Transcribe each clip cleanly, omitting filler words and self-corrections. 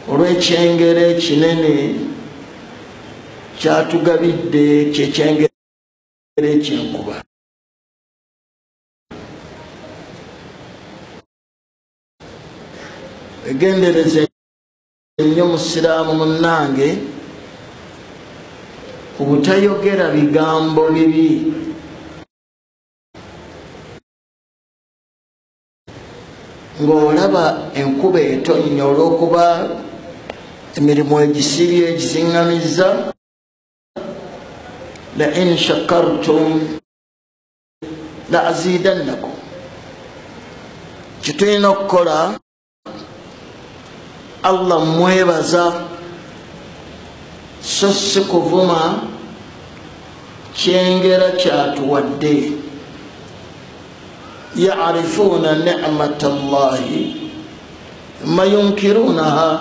olw'ekyengere ekinene kyatugabidde kyekyengere ekyenkuba. Egendereze nnyo musiraamu munnange ku butayogera bigambo bibi. Ng'olaba enkuba etonnya olw'okuba emirimu egisibye egiziŋŋamizza, la in shakartum la azidannakum. Kitulina okukola Allah mwebaza so si kuvuma kyengera kyatuwadde. Ya'rifuna ni'mata Allahi thumma yunkirunaha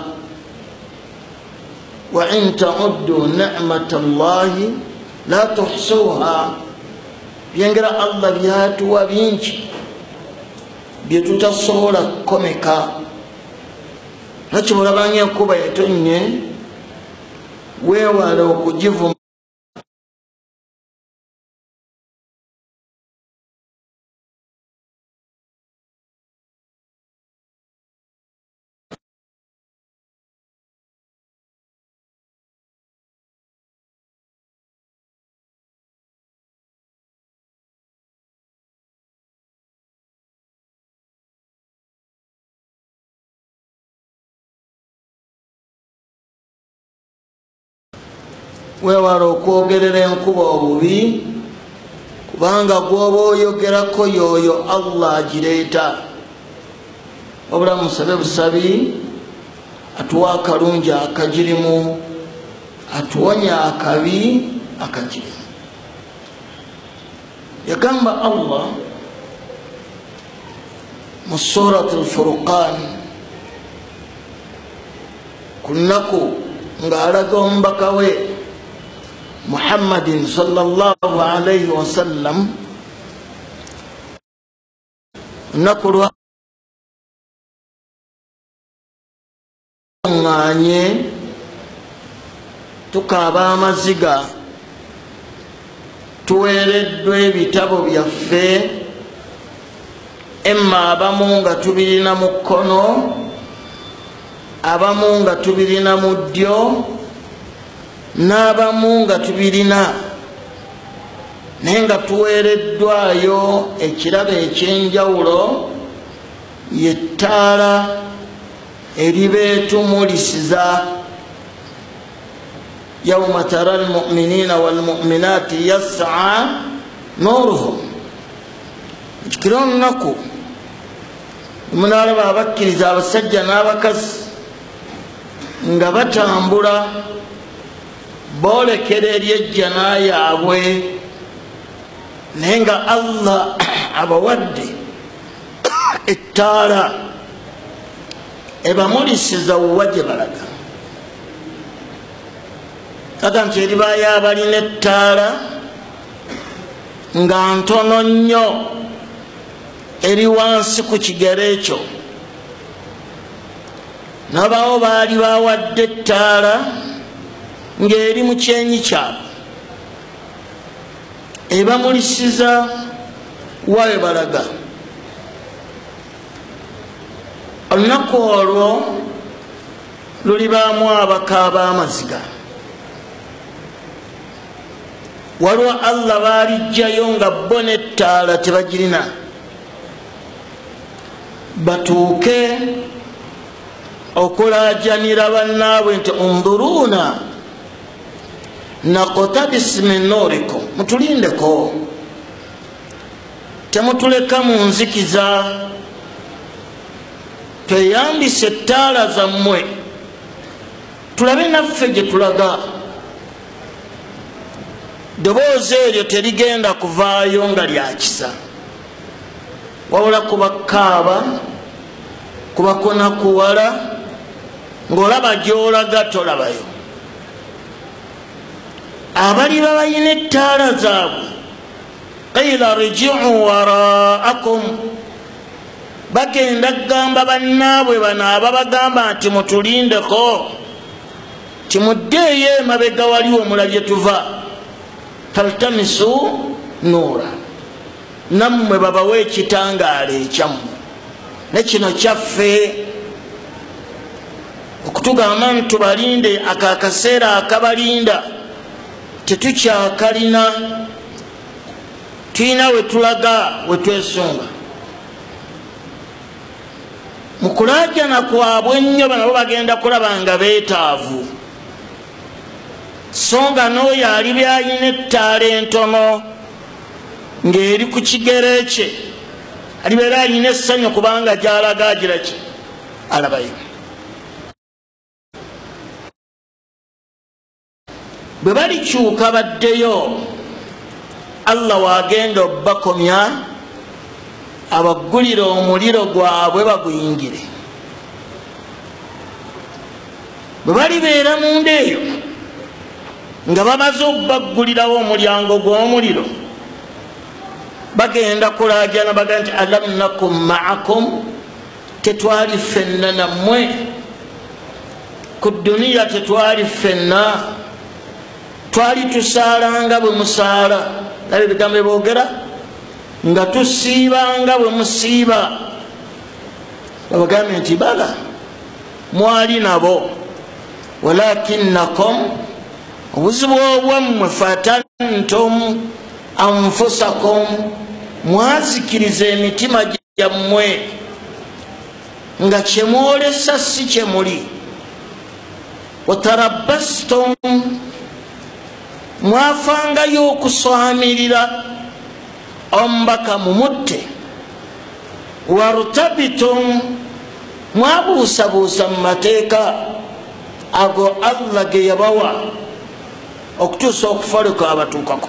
wa in ta'uddu ni'mata Allahi la tuhsuha. Byengera Allah byatuwa bingi bye tutasobola kukomeka. Nakyo bulabanga enkuba etonnye weewale okugivuma. Weewale okwogerera enkuba obubi, kubanga gwoba oyogerako y'oyo Allah agireeta. Wabula musabe busabi atuwa akalungi akagirimu, atuwonya akabi akagirimu. Yagamba Allah mu surati al-Furqan ku nnaku ng'alaga omubaka we Muhammadin sallallahu alayhi wa sallam, nakulwa nganye tukaaba amaziga tuweereddwa ebitabo byaffe, emma abamu nga tubirina mu kkono, abamu nga tubirina mu ddyo, n'abamu nga tubirina, naye nga tuweereddwayo ekirabo ekyenjawulo, yettaala eribeetumulisiza. Yawma tara almu'minina walmu'minati yas'a nuruhum. Ekikira olunaku munaalaba abakkiriza abasajja n'abakazi nga batambula boolekera eri ejjana yaabwe, naye nga Allah abawadde ettaala ebamulisiza wa gye balaga. Kaga nti eribaayo abalina ettaala nga ntono nnyo eri wansi ku kigero ekyo, n'abaawo baali bawadde ettaala ng'eri mu kyenyi kyabwe ebamulisiza wawe balaga. Olunaku olwo lulibaamu abakaaba amaziga. Waliwo Allah baalijjayo nga bo n'ettaala tebagirina, batuuke okulaajanira bannaabwe nti unduruuna naqtabis min nurikum, mutulindeko, temutuleka mu nzikiza, tweyambise ettaala zammwe tulabe naffe gye tulaga. Ddoboozi eryo terigenda kuvaayo nga lyakisa, wabula kubakaaba, kubakona kuwala, ng'olaba gy'olaga tolabayo. Abaliba balina ettaala zaabwe qila rji'u waraakum, bagenda kugamba bannaabwe bano ababagamba nti mutulindeko timuddeeyo emabega wali omulabye tuva faltamisu nuura nammwe babawe ekitangaala ekyammwe nekino kyaffe okutugamba nti tubalinde akaakaseera akabalinda tetukyakalina tulina wetulaga wetwesunga mukulajana kwabwe ennyo banabo bagenda kulaba nga beetaavu so nga n'oyo ali byalina ettaala entono ng'eri ku kigere kye alibeera alina essanyu kubanga gyalaga agira ki alabayo bwe balikyuka baddeyo Allah wagenda obbakomya abaggulira omuliro gwabwe baguyingire bwe balibeera munda eyo nga bamaze okubaggulirawo omulyango gw'omuliro bagenda kulajana baga nti alam nakum ma'akum tetwali ffenna nammwe ku duniya tetwali ffenna twali tusaalanga bwe musaala nabe ebigambo boogera nga tusiibanga bwe musiiba babagambe nti bala mwali nabo walakinnakum obuzibu obwammwe fatantum anfusakum mwazikiriza emitima gyammwe nga kyemwolesa si kyemuli watarabbastum mwafangayo okuswamirira ombaka mumutte warutabitum mwabuusabuusa mu mateeka ago Allah ge yabawa okutuusa okufaluka abatuukako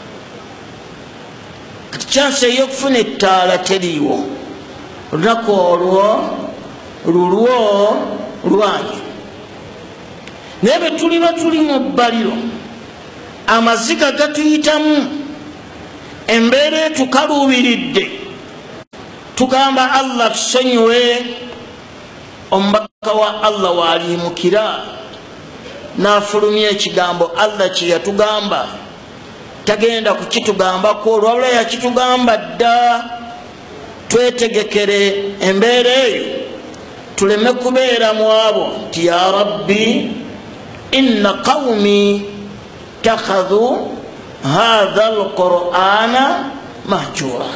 kati kyansi ey'okufuna ettaala teriiwo olunaku olwo lulwo lwanyi naye bwe tuliba tuli mu bbaliro amaziga gatuyitamu embeera etukaluubiridde tugamba Allah tusonyiwe omubaka wa Allah waaliimukira n'afulumya ekigambo Allah kye yatugamba tagenda kukitugambako olwabula yakitugamba dda twetegekere embeera eyo tuleme kubeera mu abo nti ya rabbi inna qawmi takhadhu hadha alqur'ana mahjura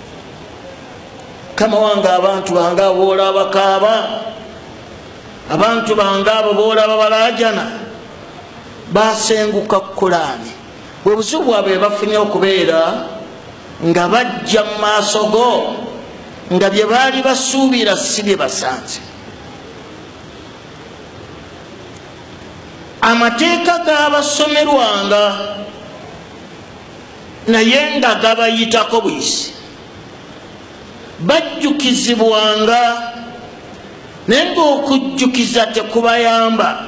kama wange abantu bange aboolaba bakaaba abantu bange abo boolaba balajana basenguka Qur'ani bwe buzibu bwabwe bafunye okubeera nga bajja mu maaso go nga bye baali basuubira si bye basanze amateeka g'abasomerwanga naye nga gabayitako buyisi bajjukizibwanga naye ng'okujjukiza tekubayamba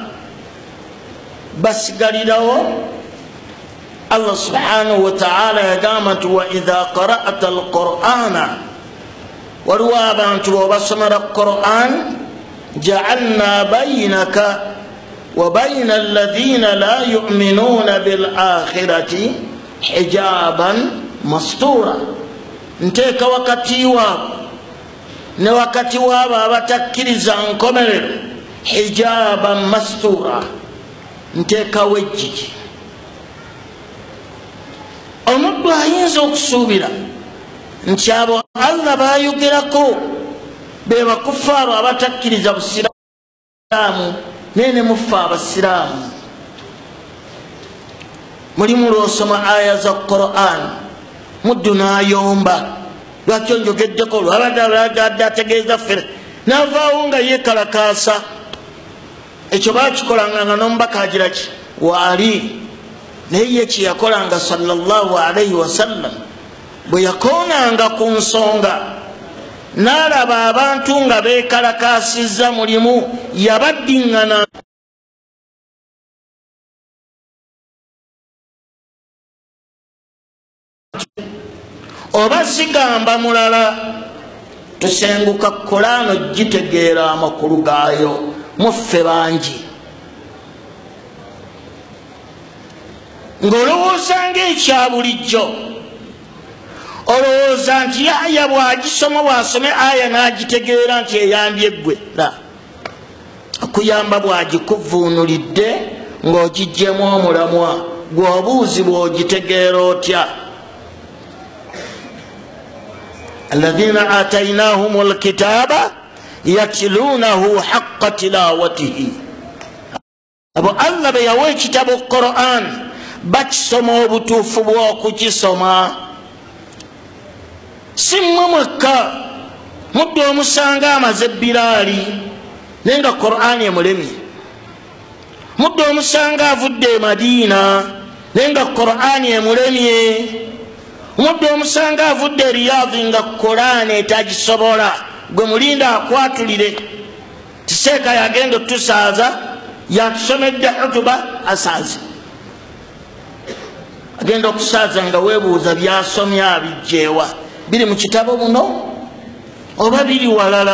basigalirawo Allah subhanahu wa ta'ala yagamba nti wa idha qara'ta alqur'ana waliwo abantu bw'obasomera Qur'an ja'alna baynaka wa bayna alladhina la yu'minuna bil akhirati hijaban mastura nteeka wakati waabo ne wakati waabo abatakkiriza nkomerero hijaban mastura nteekawo ejjigi omuddu ayinza okusuubira nti abo Allah bayogerako be bakuffaaro abatakkiriza busiraamu naye ne muffa abasiraamu mulimu lw'osoma aya za Qur'an muddu n'ayomba lwaki onjogeddeko lwabadde alagadde ategeeza ffere n'avaawo nga yeekalakaasa ekyo baakikolanga nga n'omubaka agira ki waali naye ye kye yakolanga sallallahu alayhi wasallam bwe yakoonanga ku nsonga n'alaba abantu nga beekalakaasizza mulimu yabaddiŋŋana oba sigamba mulala tusenguka Qur'an ogitegeera amakulu gaayo muffe bangi ng'olowooza ng'ekya bulijjo olowooza nti aya bw'agisoma bw'asome aya n'agitegeera nti eyambye ggwe okuyamba bw'agikuvuunulidde ng'ogiggyemu omulamwa gw'obuuzibwa ogitegeera otya alladhina atainahum alkitaba yatlunahu haqqa tilawatihi abo Allah be yawa ekitabo Qur'an bakisoma obutuufu bw'okukisoma si mmwe mwekka mudde omusanga amaze ebbiraali naye nga Qur'an emulemye mudde omusanga avudde e Madiina naye nga Qur'an emulemye mudde omusanga avudde e Riyadhi nga Qur'an etagisobola gwe mulinda akwatulire tiseeka yagenda otusaaza yatusomedde hutuba asaaze agenda okusaaza nga weebuuza byasomye abijjeewa biri mu kitabo muno oba biri walala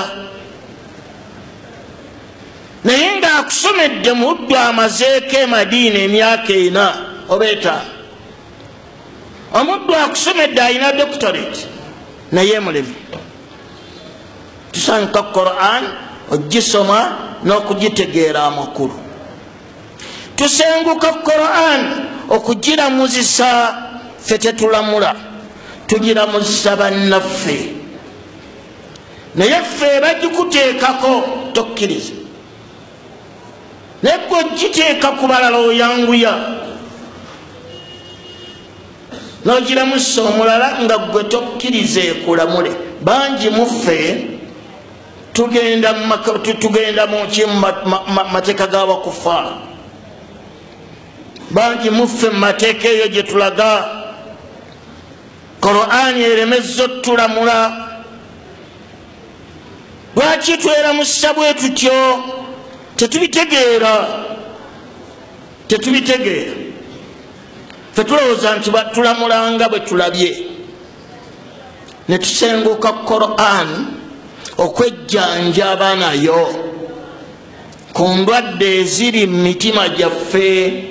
naye nga akusomedde muddu amazeeko e Madiina emyaka 4 oba 5 omuddu akusomedde alina doctorate naye mulemi tusanga Qur'an ogisoma n'okugitegeera amakulu tusenguka Qur'an okugiramuzisa ffe tetulamula tugiramuzisa bannaffe naye ffe bagikuteekako tokkiriza naye gwe ogiteeka ku balala oyanguya n'ogiramusa omulala nga gwe tokkiriza ekulamule bangi muffe tugenda mu mateeka g'abakufa bangi muffe mu mateeka eyo gye tulaga Qur'an eremezza otulamula lwaki tweramusa bwe tutyo tetubitegeera ffe tulowooza nti batulamulanga bwe tulabye ne tusenguka Qur'an okwejjanjaba nayo ku ndwadde eziri mu mitima gyaffe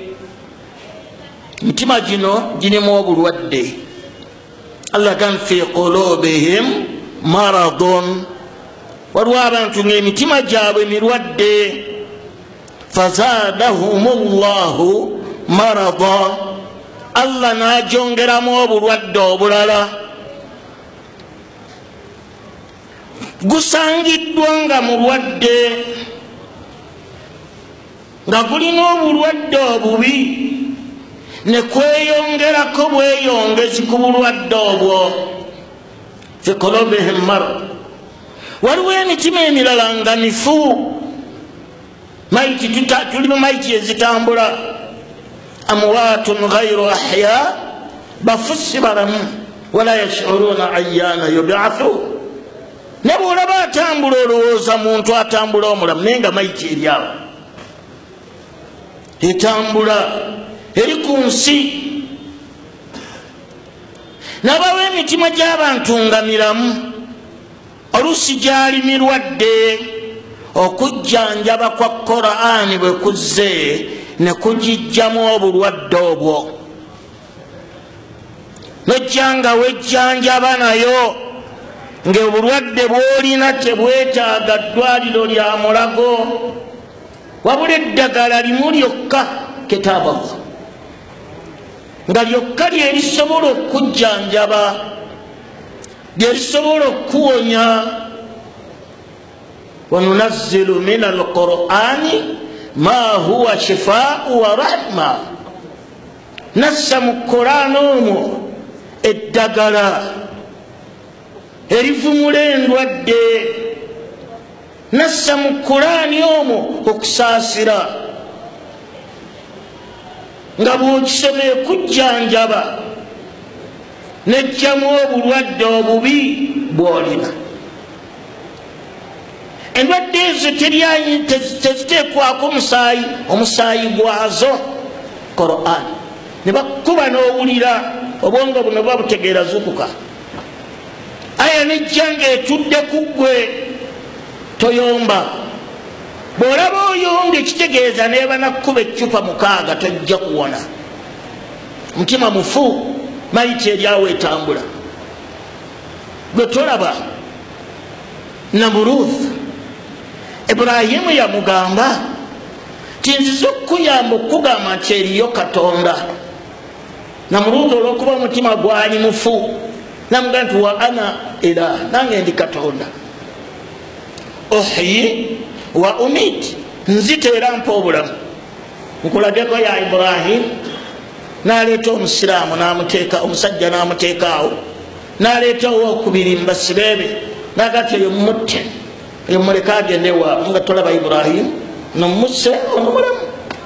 mitima gino girimu obulwadde Allah kan fi qulubihim maradun waliwo abantu ng'emitima gyabwe mirwadde fazadahumullahu marada Allah n'agyongeramu obulwadde obulala gusangiddwa nga mulwadde nga gulina obulwadde obubi ne kweyongerako bweyongezi ku bulwadde obwo fi qulubihim marad waliwo emitima emirala nga mifu maiti tulimu maiti ezitambula amwaatun ghayru ahya bafusi balamu wala yashuruna ayyana yub'athu ne bw'olaba atambula olowooza muntu atambula omulamu naye nga maiti eri awo etambula eri ku nsi nabawo emitima gy'abantu nga miramu oluusi gyali mirwadde okujjanjaba kwa Qur'an bwe kuzze ne kugijjamu obulwadde obwo nojjanga wejjanjaba nayo ng'obulwadde bw'olina tebwetaaga ddwaliro lya mulago wabula eddagala limu lyokka kitaaba Allah nga lyokka lyerisobola okujjanjaba lyerisobola okuwonya wanunazzilu min alqur'ani ma huwa shifaa'u wa rahma nassa mu Qur'an omwo eddagala erivumula endwadde nassa mu Qur'an omwo okusaasira nga bw'okisoma ekujjanjaba nejjamu obulwadde obubi bw'olina endwadde ezo teziteekwako omusaayi gwazo Qur'an ne bakuba n'owulira obwongo buno buba butegeera zukuka aya nejjange etudde ku ggwe toyomba. Bw'olaba oyonga ekitegeeza neeba nakkuba eccupa 6 tojja kuwona. Mutima mufu mayiti eryawo etambula. Gwe tolaba Namuruth Iburahimu yamugamba ti nziza okukuyamba okugamba nti eriyo Katonda. Namuruth olw'okuba omutima gwali mufu namugamba nti wa ana ilah, nange ndi Katonda. Uhyi wa umit, nzita era mpa obulamu. Nkulageko ya Ibrahim naleeta omusiraamu namuteeka, omusajja namuteekaawo, naleeta owokubiri mbasibeebe nagati eyo mutte eyo muleka agende waabwe nga tolaba Ibrahim nomusse omulamu.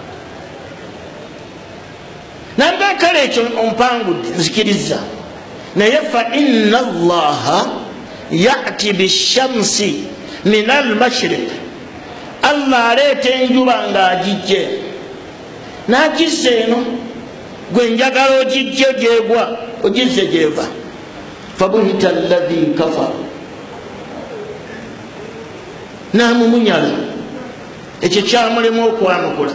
Nanga kale ekyo ompangudde nzikiriza, naye fa inna Allaha ya'ti bishamsi min al-mashriq, Allah aleeta enjuba ng'agijje n'agizza eno, gwe njagala ogijje gyegwa ogizze gyeva. Fabuhita alladhi kafara, namumunyala, ekyo kyamulemu okwanukula.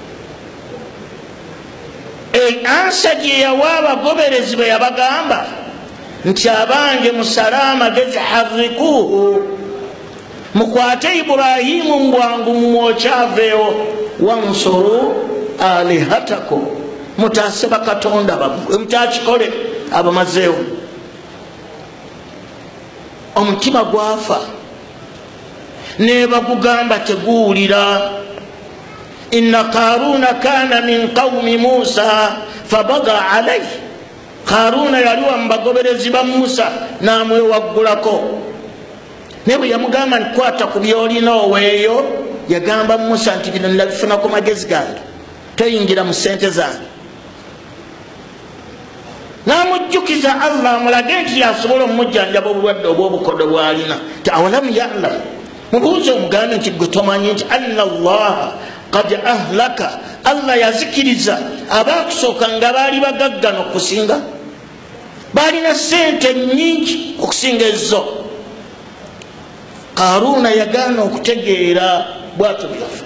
Ansa gye yawa abagoberezi bwe yabagamba nti abange musale amagezi, harrikuhu, mukwate Iburahimu mbwangu mumwokyaveewo, wansuru alihatakum, mutaase bakatonda bammwe, mutakikole abamazeewo. Omutima gwafa nebagugamba teguwulira. Inna Qaruna kana min qawmi Musa fabaga alayhi, Qaruna yali wa mubagoberezi ba Musa namwewaggulako. Ne bwe yamugamba nkwata ku byolina oweeyo, yagamba Musa nti bino nabifuna ku magezi gange, toyingira mu ssente zange. Namujjukiza Allah amulage nti yasobola omujjanjaba obulwadde obw'obukodo bw'alina. Ti awalamu ya'lam, mubuuze omugambe nti gwe tomanyi nti anna Allaha qad ahlaka, Allah yazikiriza abaakusooka nga baali bagaggana okusinga, baalina ssente nnyingi okusinga ezo. Qaruna yagaana okutegeera bwatyo byafa.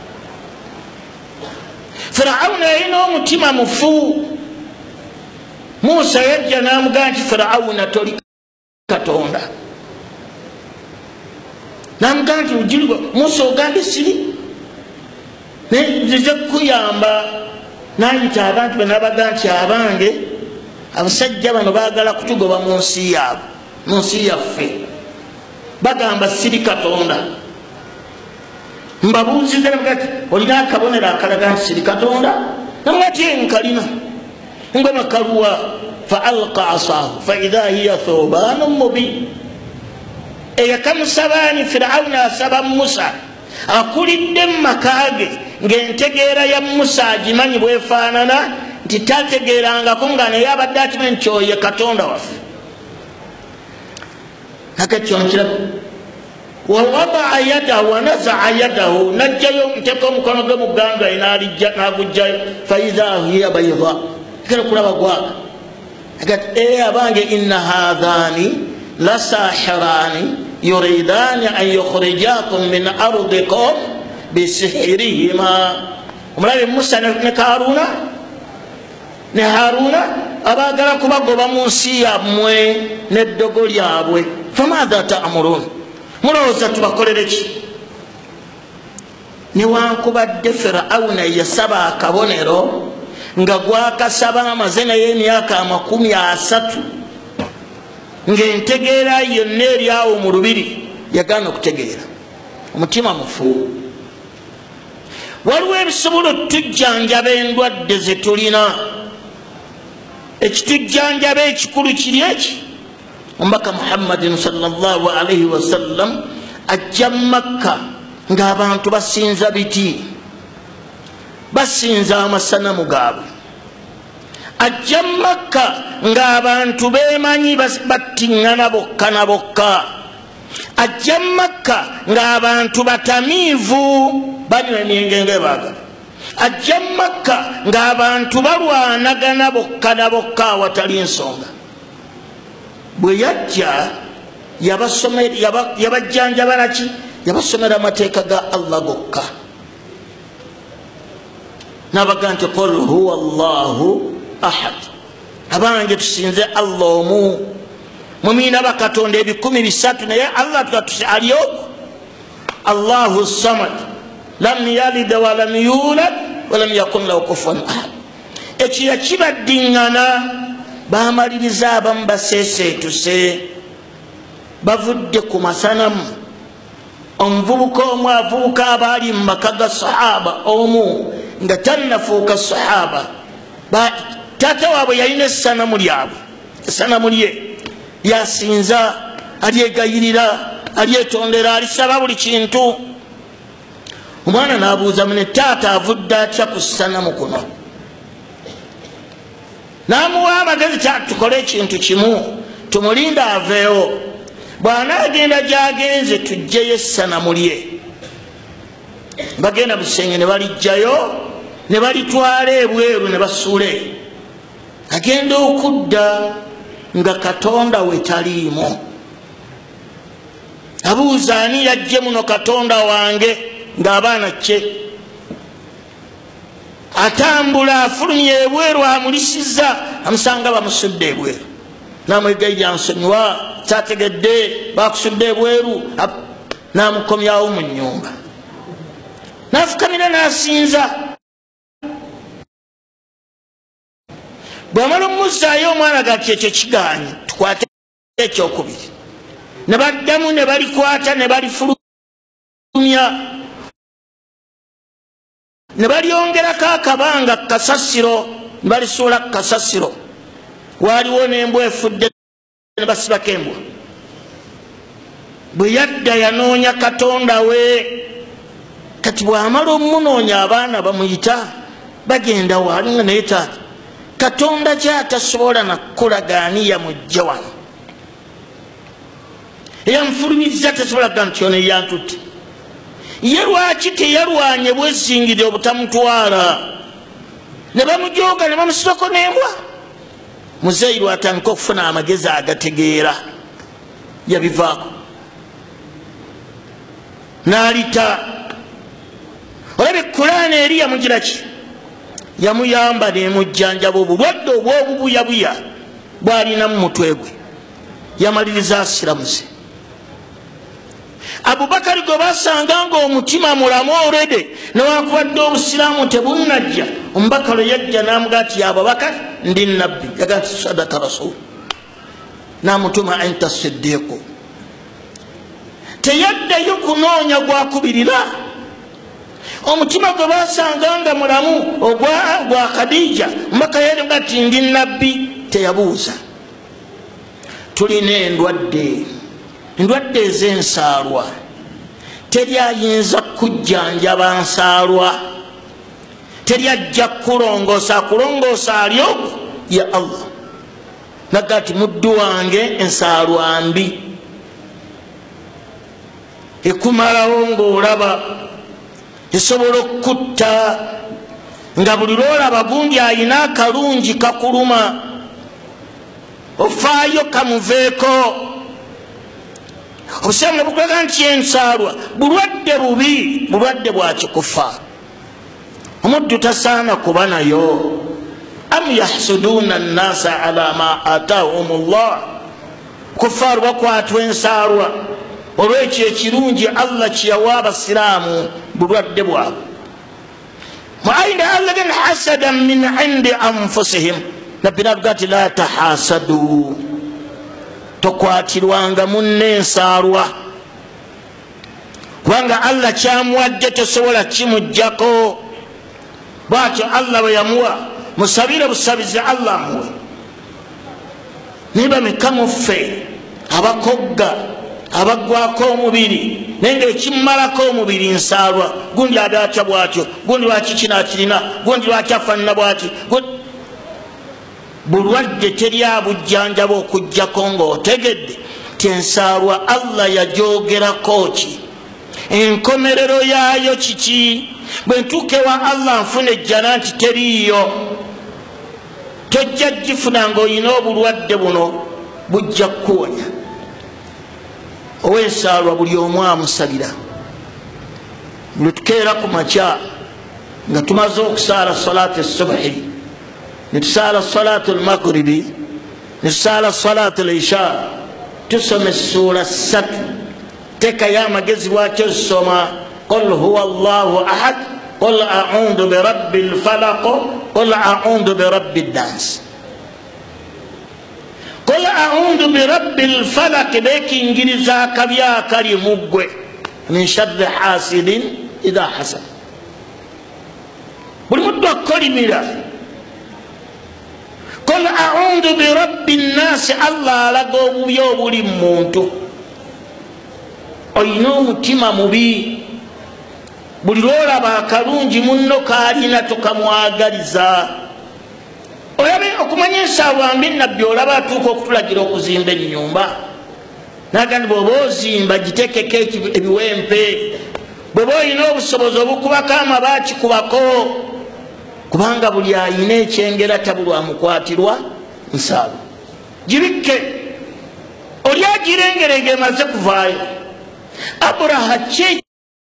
Firawuna yalina omutima mufu. Musa yajja n'amugamba nti Firawuna toli Katonda. N'amugamba nti ujulirwa. Musa ogambe siri, nzize kukuyamba. N'ayita abantu be n'abaga nti abange abasajja bano baagala kutugoba mu nsi yaabwe, mu nsi yaffe, bagamba siri Katonda. Mbabuuzize nti olina akabonero akalaga nti siri Katonda? Namugati nkalina. Ngoma kaluwa fa alqa asahu fa idha hiya thubanun mubin. Eyakamusabani Firawuna asaba Musa akulidde makage ng'entegeera ya Musa agimanyi bwefaanana, nti tategeerangako nga naye abadde akimanyi nti oyo Katonda waffe. Nakati onkiraba wawadaa yadahu wanazaa yadahu, najjayo nteeka omukono gwe mu gganga n'agugjayo fa idha hiya bayda, kera kulaba gwaga. Nakati abange inna hadhani lasahirani yuridani an yukhrijakum min ardikum bisihirihima. Omulabe Musa ne Karuna ne Haruna abaagala kubagoba mu nsi yammwe n'eddogo lyabwe. Famadha ta'murun, mulowooza tubakolere ki? Newankubadde Firawuna yasaba akabonero nga gwakasaba amaze naye emyaka 30, ng'entegeera yonna eryawo mu lubiri yagaana okutegeera. Omutima mufu. Waliwo ebisobola okutujjanjaba endwadde ze tulina. Ekitujjanjaba ekikulu kiri eki. Omubaka Muhammadin sallallahu alaihi wasallam ajja Makka ng'abantu basinza biti, basinza amasanamu gaabwe. Ajja Makka ng'abantu beemanyi battiŋŋana bokka na bokka. Ajja Makka ng'abantu batamiivu, banywa emyenge ng'ebaagala. Ajja Makka ng'abantu balwanagana bokka na bokka awatali nsonga. Bwe yajja yabajjanja baraki yabasomera amateeka ga Allah gokka nabaga nti qul huwa Allahu ahad abange tusinze Allah omu mumina bakatonda 13 naye Allah tutatusi aliyo Allahu samad lam yalid wa lam yulad wa lam yakun lahu kufuwan ahad ekiya kibaddingana bamaliriza abamu baseeseetuse bavudde ku masanamu omuvubuka omu avubuka abaali mu maka ga sahaba omu nga tannafuuka sahaba taata waabwe yalina essanamu lyabwe essanamu lye lyasinza alyegayirira alyetondera alisaba buli kintu omwana n'abuuza mune taata avudde atya ku ssanamu kuno n'amuwa amagezi tukole ekintu kimu tumulinde aveewo bw'anaagenda gy'agenze tuggyeyo essanamu lye bagenda busenge ne balijjayo ne balitwala ebweru ne basuule agenda okudda nga katonda we taliimu abuuza ani yajje muno katonda wange ng'abaana kye atambula afulumye ebweru amulisiza amusanga bamusudde ebweru namwegayirira nsonyiwa kyategedde bakusudde ebweru namukomyawo mu nnyumba nafukamira nasinza bwamala omuzaayo omwana gati ekyo kigaanye tukwate ekyokubiri ne baddamu ne balikwata ne balifulumya ne balyongerako akabanga kasasiro ne balisuula kasasiro waaliwo n'embwa efudde ne basibako embwa bwe yadda yanoonya katonda we kati bw'amala omunoonya abaana bamuyita bagenda waali nga naye taata katonda kyatasobola nakulagaani yamujja wano eyamufulumizza tasobola kuga nti ono eyantutte ye lwaki teyalwanye bwesingire obutamutwala ne bamujooga ne bamusitako n'embwa muzeeyi lwatandika okufuna amagezi agategeera yabivaako n'alita olabye Kulaani eri yamugira ki yamuyamba nemujjanjaba obulwadde obw'obubuyabuya bw'alina mu mutwe gwe yamaliriza asiramuze Abubakari gwe basanga ng'omutima mulamu olwedde newankubadde obusiraamu tebunnajja omubaka lwe yajja n'amugaa ti Abubakari ndi nabbi yagaa ti sadaka rasul n'amutuma anta siddiiqu teyaddayo kunoonya gwakubirira omutima gwe basanga nga mulamu ogwa Khadija omubaka yagaa ti ndi nabbi teyabuuza tulina endwadde ez'ensaalwa teryayinza kujjanjaba nsaalwa teryajja kulongoosa ali ogwo ya Allah naga ti muddu wange ensaalwa mbi ekumalawo ng'olaba esobola okutta nga buli lwolaba gundi ayina akalungi kakuluma ofaayo kamuveeko obusanga bukulaga nti ensaalwa bulwadde bubi bulwadde bwakikufa omuddu tasaana kuba nayo am yahsuduuna nnaasa ala ma ataahum llah kufaaru bakwatwa ensaalwa olwekyo ekirungi Allah kiyawa abasiraamu bulwadde bwabwe muayina alladhina hasadan min indi anfusihim nabbi navuga ti la tahasadu tokwatirwanga munne ensaalwa kubanga Allah kyamuwadde tosobola kimujjako bwatyo Allah bwe yamuwa musabire busabizi Allah amuwe niba mekamuffe abakogga abagwako omubiri nenge ekimmalako omubiri nsaalwa gundi adatya bwatyo gundi lwaki kinakirina gundi lwaki afaanana bwati bulwadde teryabujjanjaba okujjako ng'otegedde ti ensaalwa Allah yajoogerako ki enkomerero yaayo kiki bwe ntuuka ewa Allah nfuna ejjana nti teriiyo tojja gifuna ng'olina obulwadde buno bujja kukuwonya ow'ensaalwa buli omu amusalira. Buli tukeera ku makya nga tumaze okusaala salaati essubuhi, ne tusaala salaatu almagribi, ne tusaala salaatu al-isha, tusoma essuula 3. Teekayo amagezi bwaki ozisoma. Qul huwa allahu ahad, qul a'udhu birabbi lfalaq, qul a'udhu birabbi ddansi. Qul a'udhu birabbi lfalaq beekingiriza akabi akali mu ggwe, min sharri hasidin idha hasad. Buli muddu akolimira. Qul a'udhu birabbi nnasi, Allah alaga obubi obuli mu muntu. Olina omutima mubi, buli lwolaba akalungi munno kaalina tokamwagaliza. Olabe okumanya ensaalwa mbi nabbi olaba atuuka okutulagira okuzimba ennyumba, nagandi bw'oba ozimba giteekeko ebiwempe, bw'oba olina obusobozi obukubako amabaati kubako, kubanga buli ayina ekyengera tabulwa mukwatirwa nsaalwa. Gibikke oli agirengerenge emaze kuvaayo. Aburaha ki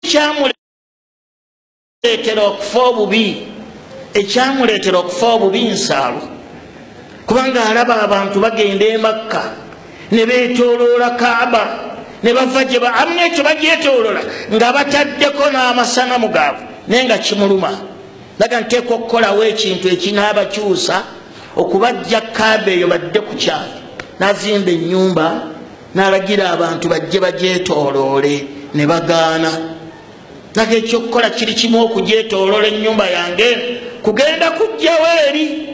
ekyamuleetera okufa obubi? Ekyamuleetera okufa obubi nsaalwa, kubanga alaba abantu bagenda e Makka ne beetooloola Kaaba ne bava gye amu ekyo bagyetooloola nga bataddeko n'amasanamu gaabwe naye nga kimuluma. Laga nteeka okukolawo ekintu ekinaabakyusa okubajja Kaaba eyo badde ku kyalo, n'azimba ennyumba n'alagira abantu bajje bagyetooloole ne bagaana. Laga ekyokukola kiri kimu okugyetooloola ennyumba yange, kugenda kujjawo eri.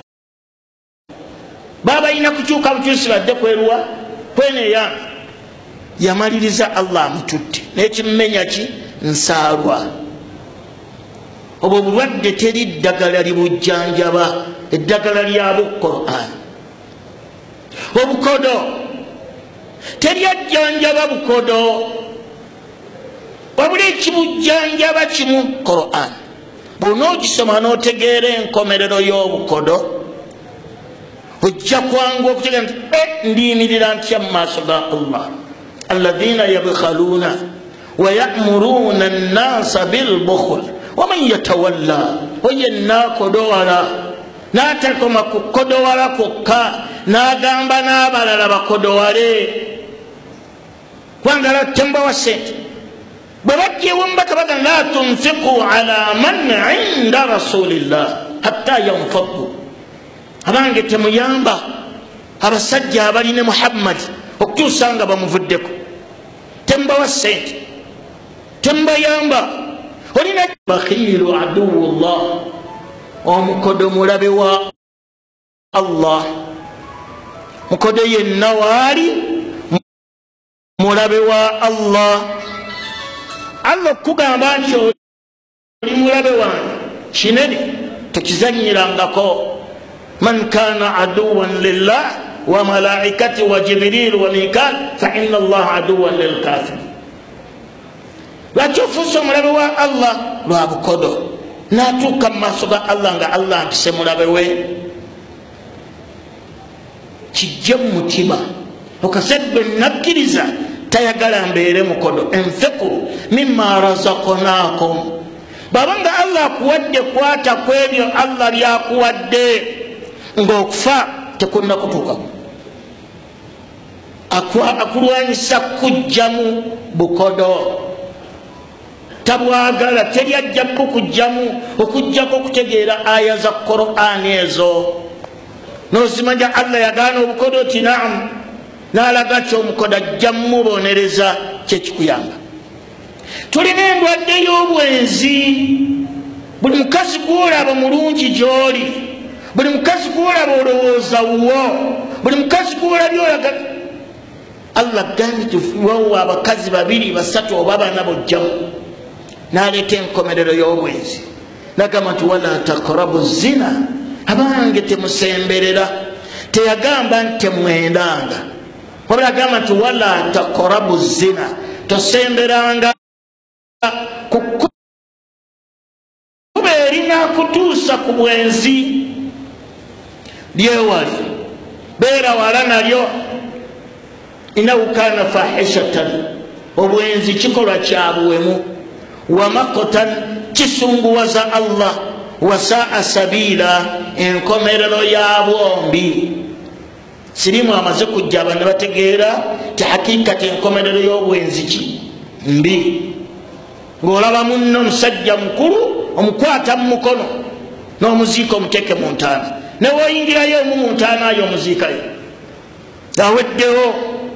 Baba balina kukyuka bukyusi badde kweruwa kweneeya. Yamaliriza Allah amututte n'ekimumenya ki? Nsaalwa. Obwo bulwadde teri ddagala libujjanjaba, eddagala lyabwo Qur'an. Obukodo teri ajjanjaba bukodo, wabula ekibujjanjaba kimu Qur'an. Bw'onoogisoma n'otegeera enkomerero y'obukodo, ojja kwangu okutegeera nti ndiyimirira ntya mu maaso ga Allah. Alladhina yabkhaluna wa ya'muruna an-nasa bil-bukhl wa man yatawalla, oyenna akodowala n'atakoma kukodowala kwokka, n'agamba n'abalala bakodowale, kubanga temba wa ssente. Bwe bajjewo mbaka baga la tunfiqu ala man inda rasulillah hatta yanfaddu, abange temuyamba abasajja abali ne Muhammad okutuusa nga bamuvuddeko. Tembawa ssente, tembayamba. Olina bakhiru aduwullah, omukodo mulabe wa Allah. Mukodo yenna waali mulabe wa Allah. Allah okugamba nti oli mulabe wange kinene tekizanyirangako. Man kana aduwan lillah wa malaikati wa Jibril wa Mikal fa inna Allah aduwan lil kafir. Lwaki ofuuse omulabe wa Allah? Lwa bukodo. N'atuuka mu maaso ga Allah nga Allah mpise mulabe we. Kijje mu mutima okasedde nakkiriza tayagala mbeere mukodo. Enfiqu mimma razaqnakum, babanga Allah akuwadde kwata ku ebyo Allah byakuwadde, ng'okufa tekunna kutuukako. Akulwanyisa kujjamu bukodo, tabwagala, teri ajja kukujjamu okujjako okutegeera aya za Qur'an ezo n'ozimanya Allah yagaana obukodo ti naam, n'alaga ki omukodo ajja mmubonereza kyekikuyamba. Tulina endwadde y'obwenzi. Buli mukazi gw'olaba mulungi gy'oli, buli mukazi gw'olaba olowooza wuwo, buli mukazi gw'olabye olaga. Allah gambye tufuwawo abakazi 2 3 oba 4 bojjamu, n'aleeta enkomerero y'obwenzi. Nagamba nti wala taqrabu zina, abange temusemberera. Teyagamba nti temwendanga, wabula agamba nti wala taqrabu zina, tosemberanga kukuba erina kutuusa ku bwenzi. Lyewali, beera wala nalyo. innahu kana fahishatan obwenzi kikolwa kyabuwemu wa maqtan kisunguwaza Allah wa saa sabila enkomerero ya bombi sirimu amaze kujja abantu bategeera ti hakikati enkomerero y'obwenzi ki mbi ng'olaba munno omusajja mukulu omukwata mu mukono n'omuziika omuteeke mu ntaana ne woyingirayo emu mu ntaana yo omuziikayo aweddewo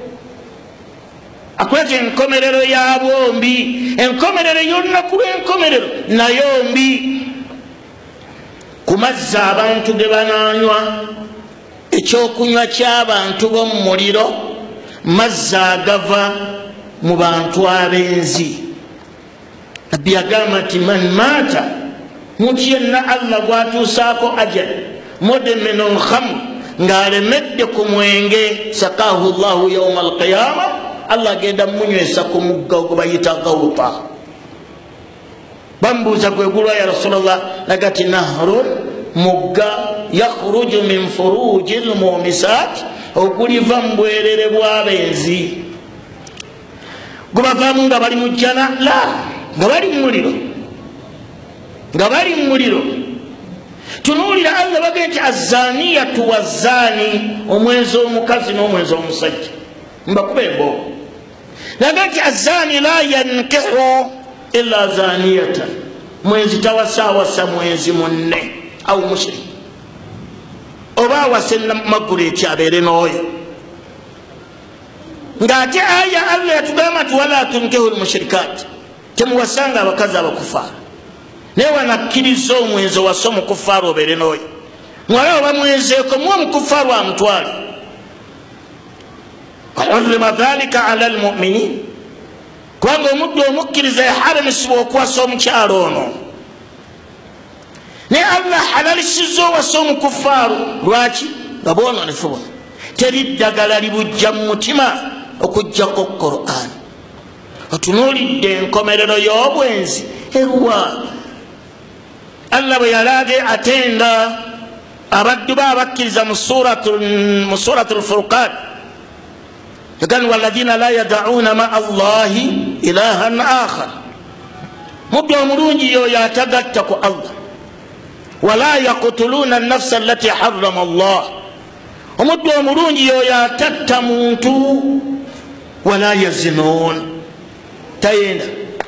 akwete enkomerero ya bombi enkomerero y'olunaku lw'enkomerero nayo mbi ku mazzi abantu ge banaanywa ekyokunywa ky'abantu b'omu muliro mazzi agava mu bantu abenzi nabbi yagamba nti man maata muntu yenna Allah gwatuusaako ajal mudmin alkhamr ng'alemedde ku mwenge sakaahu llahu yauma alqiyama Allah agenda munywesa ku mugga gwe bayita gawuta bambuuza gwe gulwa ya rasulallah nagati nahrun mugga yakhruju min furuji lmumisat oguliva mu bwerere bw'abenzi gubavaamu nga bali mu jjana la nga bali mu muliro nga bali mu muliro tunuulira Allah bagee nti azaniyatu wazani omwenzi omukazi n'omwenzi omusajja mbakuba emboogo naga nti azani la yankihu illa zaniyatan mwenzi tawasaawasa mwenzi munne au mushrik oba awase maggulu ekyabeere n'oyo ng'ate aya Allah yatugamba nti wala tunkihu lmushrikat temuwasanga abakazi abakufaara naye wanakkiriza omwenzi owase omukufaara obeere n'oyo mwala oba mwenzeeko muwa omukufaara amutwale wahurrima dhalika ala almuminin kubanga omuddu omukkiriza yaharamisibwa okuwasa omukyalo ono naye Allah halalisiza owasa omukufaaru lwaki nga bwononefu buno teri ddagala libujja mu mutima okugjako Qur'an otunuulidde enkomerero y'obwenzi eruwa Allah bwe yalaage atenda abaddu be abakkiriza mu suratu lfurqan yagani walladhina la yad'una ma'a Allahi ilahan akhar muddu omulungi yoyo atagatta ku Allah wala yaqtuluna an-nafsa allati harrama Allah omuddu omulungi yoyo atatta muntu wala yazinun tayenda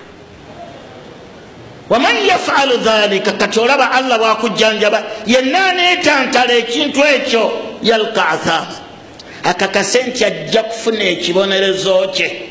waman yaf'alu dhalika kati olaba Allah bwakujjanjaba yenna aneetantala ekintu ekyo yalqa athama akakase nti ajja kufuna ekibonerezo kye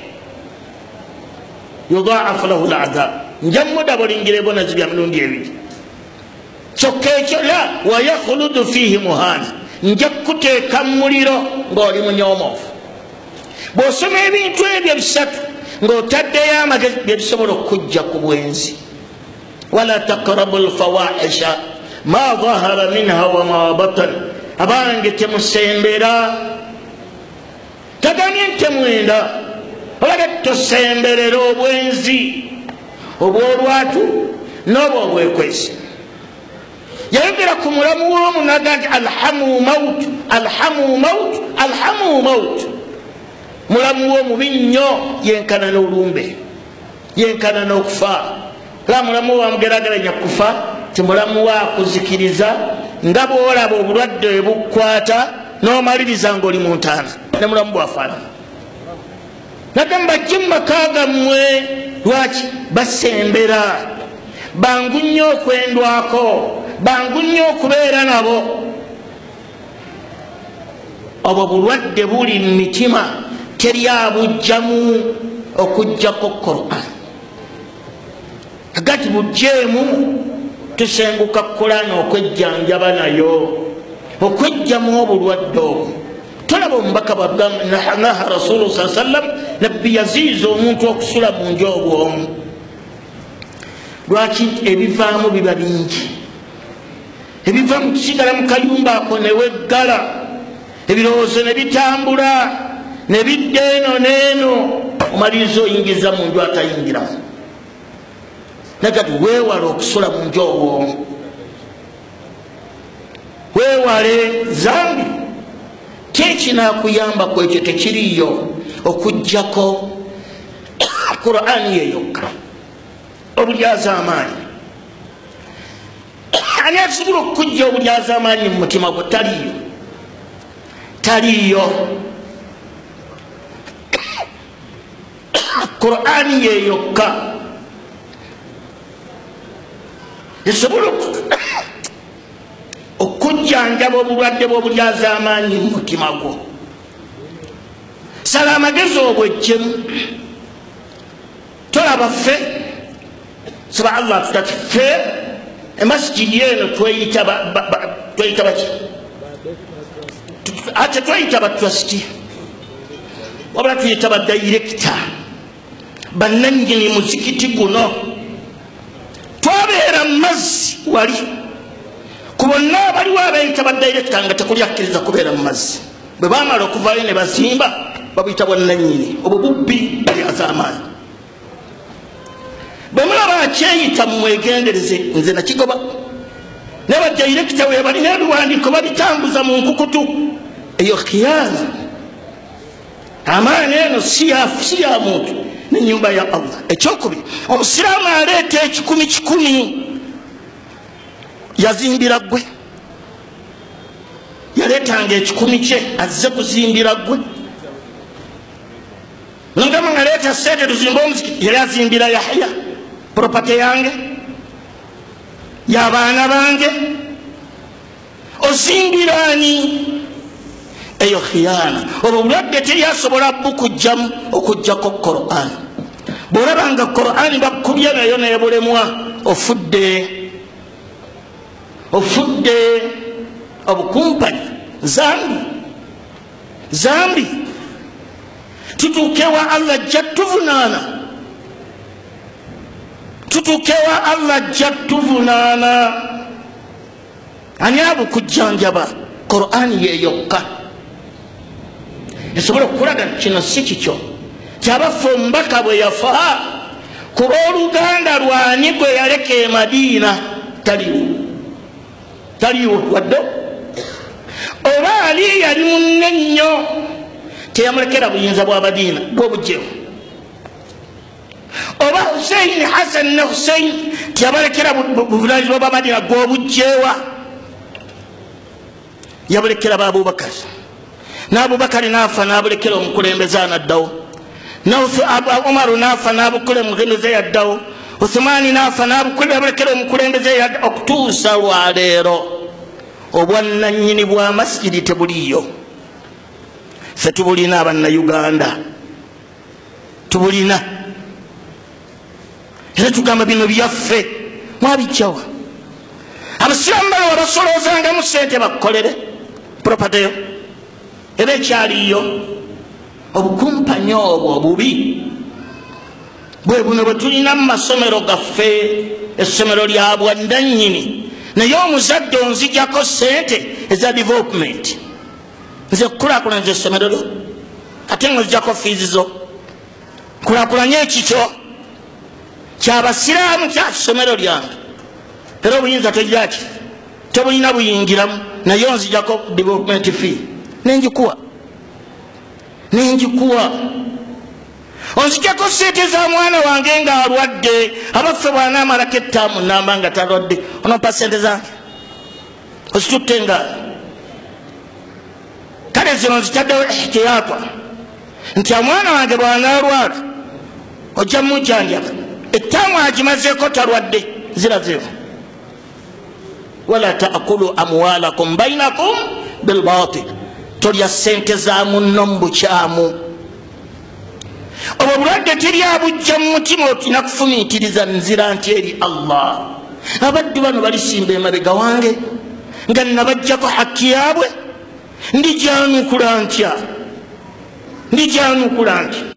yudhaafu lahu al-'adhab nja mudabulingira ebonezo bya mirundi ebiri kyokka ekyo la wayakhuludu fihi muhana nja kuteeka mu muliro ng'oli munyoomofu bw'osoma ebintu ebyo bisatu ng'otaddeyo amagezi byebisobola okujja ku bwenzi wala taqrabu lfawahisha ma dhahara minha wa ma batan abange temusembera taganie ntemwenda olaga tosemberera obwenzi obwolwatu n'obwo obwekwesi yayogera ku mulamu w'omunaga nti alhamu maut alhamu maut alhamu maut mulamu w'omubi nnyo yenkana n'olumbe yenkana n'okufa la mulamu wamugerageranya kufa ti mulamu wakuzikiriza nga bwolaba obulwadde bwe bukwata n'omaliriza ng'oli mu ntaana ne mulamu bwafaanana nagamba ki mu maka gammwe lwaki basembera bangu nnyo okwendwako bangu nnyo okubeera nabo obwo bulwadde buli mu mitima teri abujjamu okujjako Qur'an agati bujjeemu tusenguka Qur'an okwejjanjaba nayo okwejjamu obulwadde obwo tolaba omubaka naha rasulu saa sallam nabbi yaziiza omuntu okusula mu nju obwomu lwaki ebivaamu biba bingi ebiva mu kisigala mu kayumba ako ne weggala ebirowoozo ne bitambula ne bidda eno n'eno omaliriza oyingiza mu nju atayingiramu nagati weewale okusula mu nju obwomu weewale zambi kyekinaakuyambaku ekyo tekiriyo okujjako Qur'ani yeyokka obulyaza amaanyi. Ani asobola okujja obulyaza amaanyi mu mutima gwe? Taliyo. Qur'ani yeyokka esobola okujjanjaba obulwadde bw'obulyaza amaanyi mu mutima gwo. Sala amagezi obwejjemu. Tolaba ffe saba Allah tutaki ffe emasijidi eno tweyita baki? Ate tweyita batrasti wabula tuyita badirekita bannannyini muzikiti guno. Twabeera mu mazzi wali ku bonna abaliwo abeeyita badirekita nga tekuli akkiriza kubeera mu mazzi. Bwe baamala okuvaayo ne bazimba babuyita bwannannyini. Obwo bubbi balyaza amaanyi. Bwe mulaba akyeyita mumwegendereze. Nze nakigoba ne badirekita we balina ebiwandiiko babitambuza mu nkukutu. Eyo khiyana. Amaani eno si ya muntu n'ennyumba ya Allah. Ekyokubiri, omusiraamu aleeta ekikumi yazimbira ggwe. Yaleetanga ekikumi kye azze kuzimbira ggwe. Nongama ngaleeta sente tuzimba omuzikiti, yali azimbira Yahya property yange y'abaana bange. Ozimbirani? Eyo khiyana. Obwo bulwadde teryasobola bukujjamu okujjako Qur'an. Bw'olabanga Qur'an bakubye nayo neebulemwa, ofudde obukumpanyi, zambi. Tutuukewa Allah ajja tuvunaana. Ani abukujjanjaba? Qur'ani yeyokka esobola okulaga kino si kikyo. Kyabaffe omubaka bwe yafa ku lw'oluganda lwani gwe yaleka e Madiina taliwo wadde oba ali yali munne nnyo teyamulekera buyinza bwa Madiina bw'obujjewo. Oba Hussein Hassan ne Hussein tiyabalekera buvunaanyizibwa bwa Madiina gw'obujjewa. Yabulekera ba Abubakar. N'Abubakari n'afa n'abulekera omukulembeze anaddawo. Umaru n'afa n'abukula omukulembeze yaddawo. Uthmani n'afa n'abulekera omukulembeze yaddawo. Okutuusa lwaleero obwannannyini bwa masjidi tebuliyo. Ffe tubulina abannayuganda, tubulina. Era tugamba bino byaffe mwabijjawa. Abasiraamu bano wabasoloozangamu ssente bakukolere property yo. Era ekyaliyo obukumpanyi obwo obubi bwe buno bwe tulina mu masomero gaffe, essomero lya bwannannyini. Naye omuzadde onzijjako ssente eza development. Nze kukulaakulanyiriza essomero lyo ate ng'ozijjako fiizi zo. Kulaakulanya ekikyo ky'abasiraamu kya ssomero lyange. Era obuyinza tejjaki tebulina buyingiramu, naye onzijjako development fee. Nenjikuwa onzijjako ssente za mwana wange ng'alwadde. Abaffe bw'anaamalako ettaamu namba nga talwadde onompa ssente zange ozitutte nga. Kale zino nzitaddewo ehtiyatwa nti omwana wange bw'anaalwala ojja mujjanjaba. Ettaamu agimazeeko talwadde zirazeewo. Wala taakulu amwalakum bainakum bilbatil. Tolya ssente za munno mu bukyamu. Obwo bulwadde teryabujja mu mutima otina kufumiitiriza nzira nti eri Allah. Abaddu bano balisimba emabega wange nga nabajjako hakki yaabwe. Ndijaanukula ntya?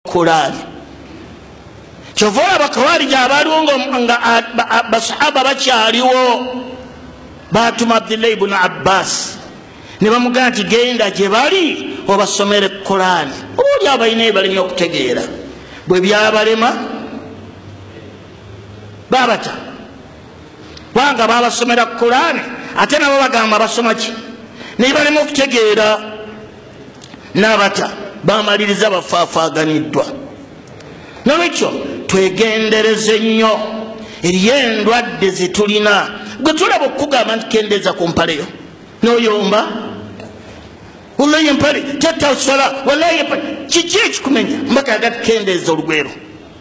Qur'ani. Kyova bakawali abalungo nga basahaba bakyaliwo batuma Abdullah ibn Abbas ne bamugamba nti genda gye bali obasomere Qur'ani. Oli abalina ebalina okutegeera bwe byabalema babata wanga babasomera Qur'ani ate nabo bagamba basoma ki ne balema okutegeera n'abata bamaliriza bafaafaganiddwa. Nolwekyo twegendereze nnyo eriyo endwadde zetulina gwe tulaba okugamba nti kendeeza ku mpaleyo n'oyomba wallahi empale tetaswala wallahi empale kiki ekikumenya mbaka agati kendeeza olugwero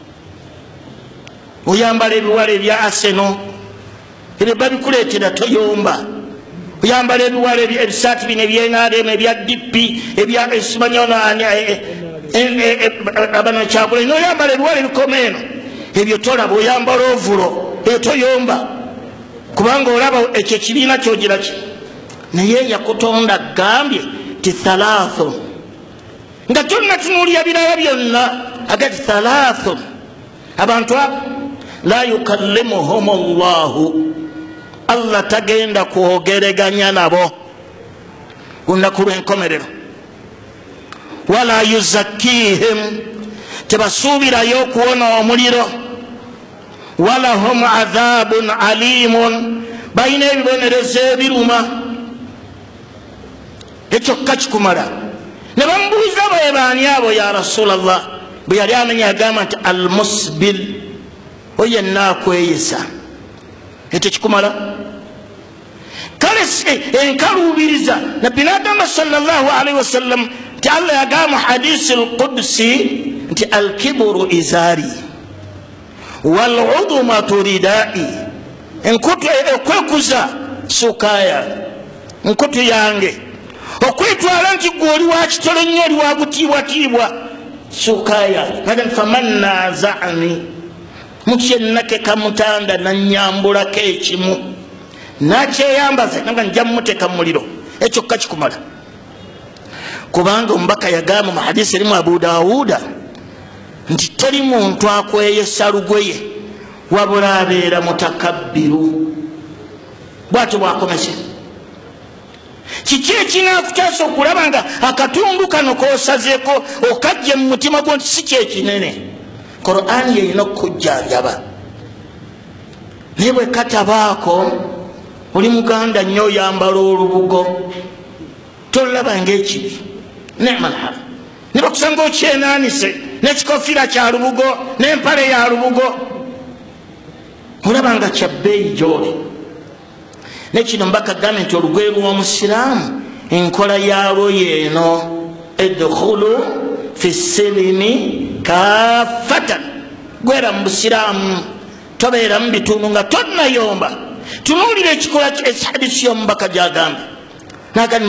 oyambala ebiwala ebya Arsenal ebyo babikuleetera toyomba oyambala ebiwala ebisaati bino ebyenaremu ebya DP ebya esimanyonaani abano kyagula noyambala ebiwala ebikoma eno ebyo tolaba oyambala ovulo eyo toyomba kubanga olaba ekyo ekibiina kyogira ki naye yakutonda gambye ti thalathu nga kyonna tunuulira birala byonna agati thalathu abantu abo la yukallimuhum Allahu Allah tagenda kwogeraganya nabo lunaku lw'enkomerero wala yuzakkihim tebasuubirayo okuwona omuliro wala hum adhabun alimun balina ebibonerezo ebiruma ekyokka kikumala ne bamubuuza bwe baani abo ya Rasulallah bwe yali amenya agamba nti almusbil oyenna akweyisa ekyo kikumala kale enkaluubiriza nabbi n'agamba sallallahu alaihi wasallam nti Allah yagamba hadisi alqudsi nti alkibru izari wal'udumatu ridai enkutu okwekuza sukaya nkutu yange okwetwala nti gwoli wa kitole nnyo oli wa butiibwatiibwa sukaya naga faman naza'ani mukyennake kamutanda nanyambulako ekimu nakyeyambaze naga nja mmuteeka mu muliro ekyokka kikumala kubanga omubaka yagamba mu hadisi erimu Abu Dawuda nti teri muntu akweyesa lugweye wabula abeera mutakabbiru bwatyo bwakomese kiki ekinakutaasa okulaba nga akatundu kano kosazeeko okajja mu mutima gwo nti si kyekinene Qur'ani yeyina okukujjanjaba naye bwe katabaako oli muganda nnyo oyambala olubugo tolaba ng'ekibi nemalha ne bakusanga okyenaanise n'ekikofiira kya lubugo n'empale ya lubugo olaba nga kya bbeeyi gy'oli nekino mbaka gambe nti olugwe lw'omusiraamu enkola yalwo yeeno edkhulu fi silimi kaffatan gwera mu busiraamu tobeera mu bitundu nga tonnayomba tunuulira ekikola hadisi y'omubaka gy'agambye nagani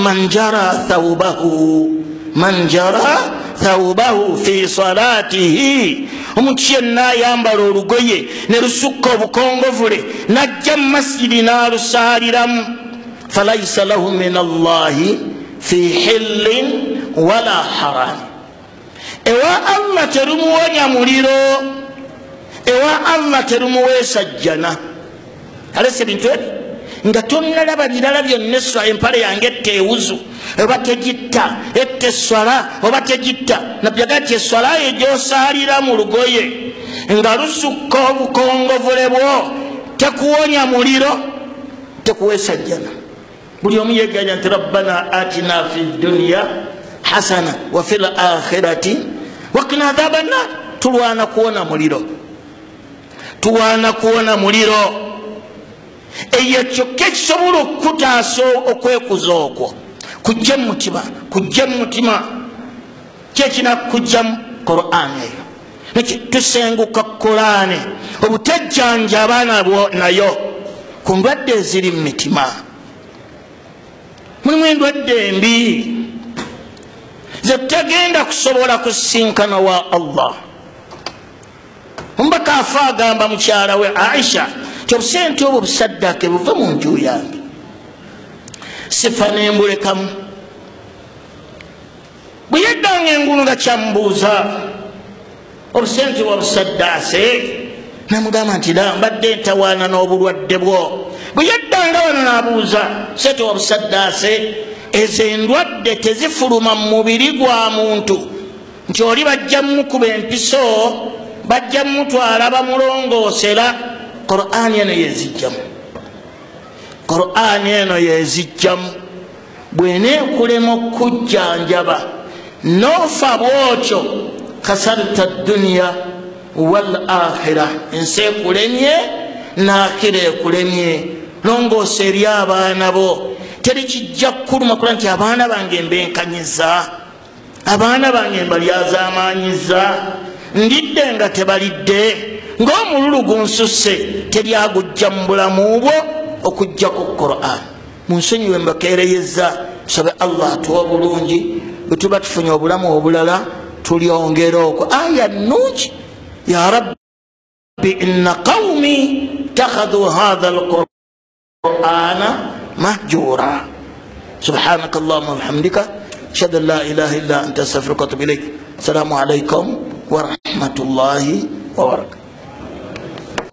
man jara thawbahu fi salatihi omuntu yenna ayambala olugoye ne lusukka obukongovule najja mu masjidi n'alusaaliramu falaysa lahu min Allahi fi hillin wala haram ewa Allah terumuwonya muliro ewa Allah terumuweesa jjana alese bintu ebyo nga tonnalaba birala byonna eswala empale yange etteewuzu oba tegitta ette eswala oba tegitta nabbi agaa ti eswala eyo gy'osaalira mu lugoye nga lusukka obukongovule bwo tekuwonya muliro tekuweesa jjana buli omu yeganya nti rabbana atina fi dunya hasana wa fil akhirati waqina adhaban nar tulwana kuwona muliro tuwana kuwona muliro eyo kyokka ekisobola okukutaasa okwekuza okwo kujja mu mutima kyekinakujjamu Qur'ani eyo tusenguka Qur'ani obutejjanja abaana nayo ku ndwadde eziri mu mitima mulimu endwadde embi zetutagenda kusobola kusinkana wa Allah. Omubaka afa agamba mukyala we Aisha kyobusente obwo busaddake buva mu nju yange sifa nembulekamu bwe yeddanga engulu nga kyambuuza obusente wabusaddaase namugamba nti la mbadde ntawaana n'obulwadde bwo bwe yaddanga wano n'abuuza sente wabusaddaase ezo endwadde tezifuluma mu mubiri gwa muntu nti oli bajja mukuba empiso bajja mutwala bamulongoosera Qur'ani eno yezijjamu Qur'ani eno yezijjamu bweneekulema okujjanjaba noofa bwotyo kasarta dduniya wal akhira ensi ekulemye n'akhira ekulemye longoosa eri abaana bo teri kijja kukuluma kula nti abaana bange mbenkanyiza abaana bange mbalyazaamaanyiza ndidde nga tebalidde ng'omululu gunsusse teri agujja mu bulamu bwo okujjako Qur'an munsonyiwe mbakeereyeza tusabe Allah atuwa obulungi bwe tuba tufunye obulamu obulala tulyongera okwo aya nnungi ya rabbi inna qawmi takhadhu hadha alqur'ana mahjura subhanaka allahumma wa bihamdika ashhadu an la ilaha illa anta astaghfiruka wa atubu ilayk assalamu alaykum wa rahmatullahi wa barakatuh.